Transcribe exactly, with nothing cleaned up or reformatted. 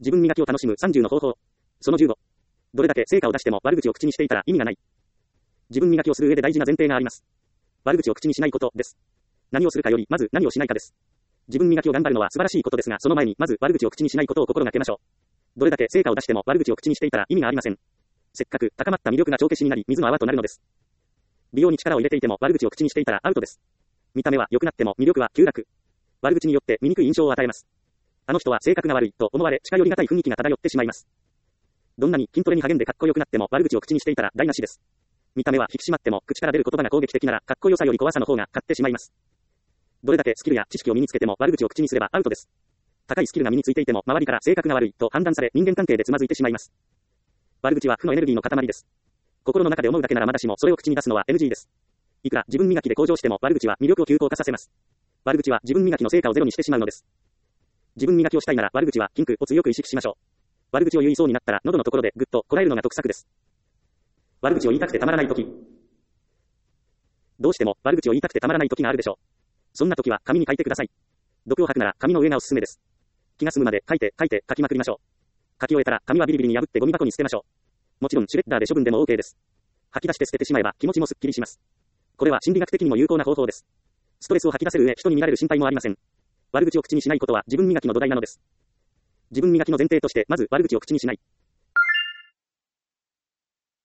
自分磨きを楽しむさんじゅうの方法。そのじゅうご。どれだけ成果を出しても悪口を口にしていたら意味がない。自分磨きをする上で大事な前提があります。悪口を口にしないことです。何をするかより、まず何をしないかです。自分磨きを頑張るのは素晴らしいことですが、その前にまず悪口を口にしないことを心がけましょう。どれだけ成果を出しても悪口を口にしていたら意味がありません。せっかく高まった魅力が帳消しになり、水の泡となるのです。美容に力を入れていても悪口を口にしていたらアウトです。見た目は良くなっても魅力は急落。悪口によって醜い印象を与えます。あの人は性格が悪いと思われ、近寄りがたい雰囲気が漂ってしまいます。どんなに筋トレに励んでかっこよくなっても悪口を口にしていたら台無しです。見た目は引き締まっても口から出る言葉が攻撃的なら、かっこよさより怖さの方が勝ってしまいます。どれだけスキルや知識を身につけても悪口を口にすればアウトです。高いスキルが身についていても周りから性格が悪いと判断され、人間関係でつまずいてしまいます。悪口は負のエネルギーの塊です。心の中で思うだけならまだしも、それを口に出すのは エヌジー です。いくら自分磨きで向上しても悪口は魅力を急降下させます。悪口は自分磨きの成果をゼロにしてしまうのです。自分磨きをしたいなら悪口は禁句を強く意識しましょう。悪口を言いそうになったら喉のところでぐっとこらえるのが得策です。悪口を言いたくてたまらないとき。どうしても悪口を言いたくてたまらないときがあるでしょう。そんなときは紙に書いてください。毒を吐くなら紙の上がおすすめです。気が済むまで書いて書いて書きまくりましょう。書き終えたら紙はビリビリに破ってゴミ箱に捨てましょう。もちろんシュレッダーで処分でも OK です。吐き出して捨ててしまえば気持ちもすっきりします。これは心理学的にも有効な方法です。ストレスを吐き出せる上、人に見られる心配もありません。悪口を口にしないことは自分磨きの土台なのです。自分磨きの前提として、まず悪口を口にしない。